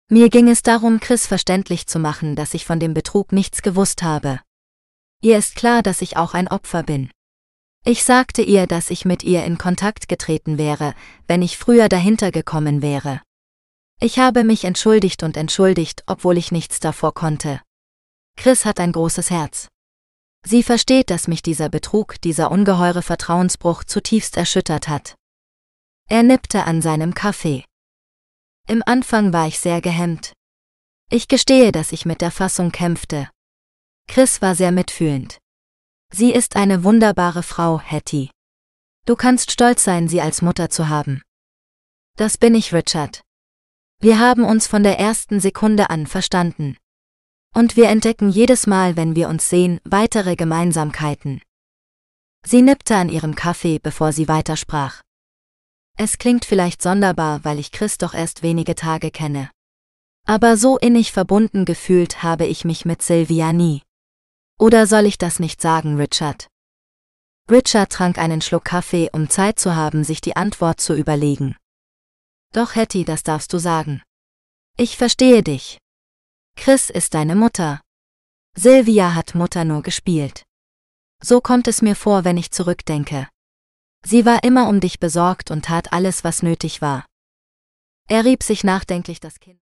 Mir ging es darum, Chris verständlich zu machen, dass ich von dem Betrug nichts gewusst habe. Ihr ist klar, dass ich auch ein Opfer bin. Ich sagte ihr, dass ich mit ihr in Kontakt getreten wäre, wenn ich früher dahinter gekommen wäre. Ich habe mich entschuldigt, obwohl ich nichts davor konnte. Chris hat ein großes Herz. Sie versteht, dass mich dieser Betrug, dieser ungeheure Vertrauensbruch zutiefst erschüttert hat. Er nippte an seinem Kaffee. Im Anfang war ich sehr gehemmt. Ich gestehe, dass ich mit der Fassung kämpfte. Chris war sehr mitfühlend. Sie ist eine wunderbare Frau, Hattie. Du kannst stolz sein, sie als Mutter zu haben. Das bin ich, Richard. Wir haben uns von der ersten Sekunde an verstanden. Und wir entdecken jedes Mal, wenn wir uns sehen, weitere Gemeinsamkeiten. Sie nippte an ihrem Kaffee, bevor sie weitersprach. Es klingt vielleicht sonderbar, weil ich Chris doch erst wenige Tage kenne. Aber so innig verbunden gefühlt habe ich mich mit Sylvia nie. Oder soll ich das nicht sagen, Richard? Richard trank einen Schluck Kaffee, um Zeit zu haben, sich die Antwort zu überlegen. Doch Hattie, das darfst du sagen. Ich verstehe dich. Chris ist deine Mutter. Sylvia hat Mutter nur gespielt. So kommt es mir vor, wenn ich zurückdenke. Sie war immer um dich besorgt und tat alles, was nötig war. Er rieb sich nachdenklich das Kinn.